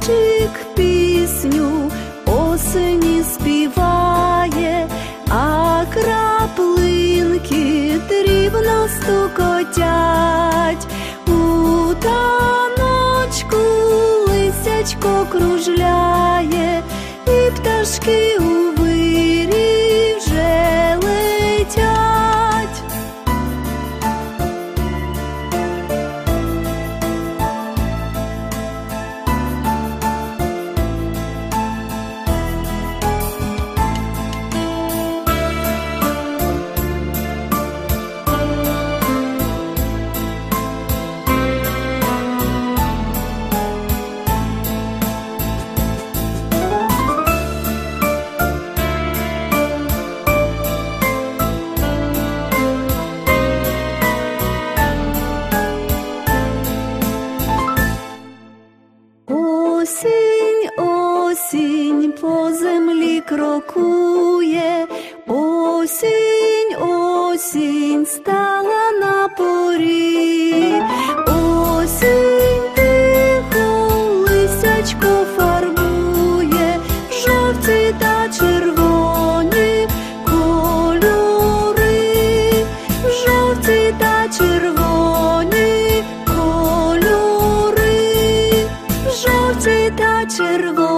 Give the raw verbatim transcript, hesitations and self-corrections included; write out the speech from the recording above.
дощик пісню осені співає, а краплинки дрібно стукотять. У таночку лисячко кружляє, і пташки у вирі вже летять. Осінь, осінь по землі крокує, осінь, осінь стала на порі. Осінь тихо лисячко фарбує, жовті та червоні кольори, жовті та червоні кольори, жовті та червоні.